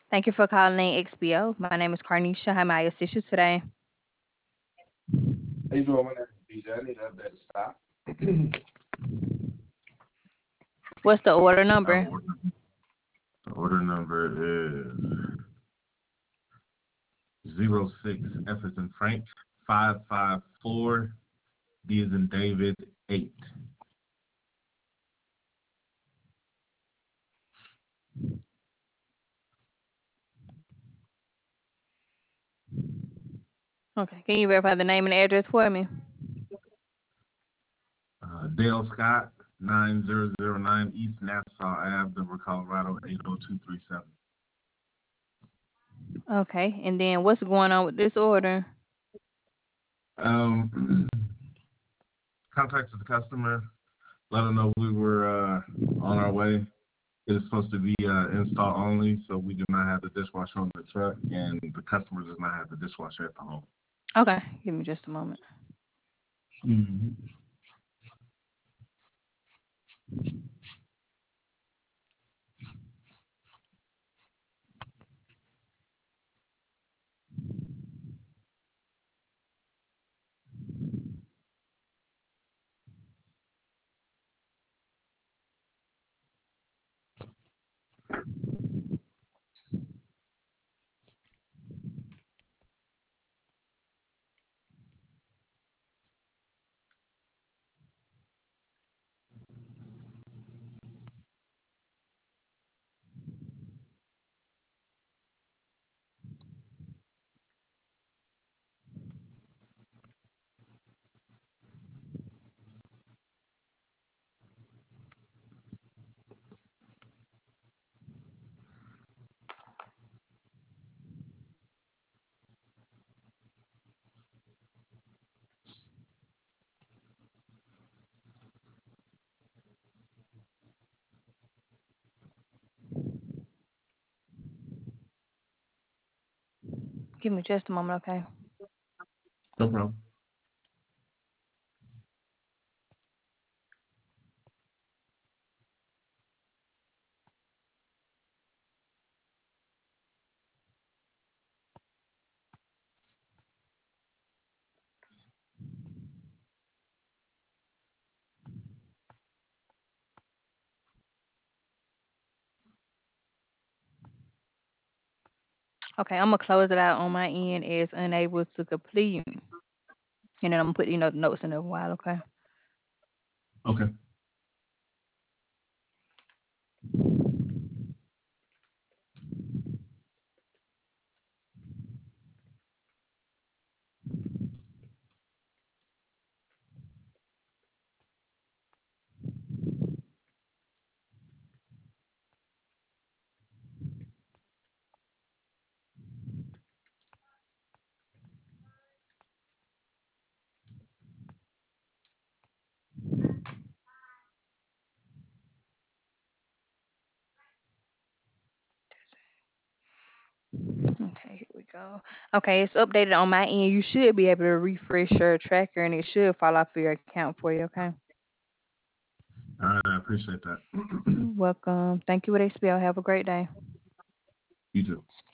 Thank you for calling XBO. My name is Carnisha. How may I assist you today? How you doing? My name is DJ. I need to update the stock. What's the order number? The order number is 06 F as in Frank 554 D as in David 8. Okay. Can you verify the name and address for me? Dale Scott 9009 East Nassau Ave, Denver, Colorado 80237. Okay. And then what's going on with this order? Contacted the customer, let them know we were on our way. It is supposed to be install only, so we do not have the dishwasher on the truck, and the customer does not have the dishwasher at the home. Okay. Give me just a moment. Mm-hmm. Give me just a moment, okay? No problem. Okay, I'm gonna close it out on my end as unable to complete. And then I'm gonna put the notes in a while, okay? Okay. Okay, here we go. Okay, it's updated on my end. You should be able to refresh your tracker and it should fall off your account for you, okay? All right, I appreciate that. You're welcome. Thank you with XBO. Have a great day. You too.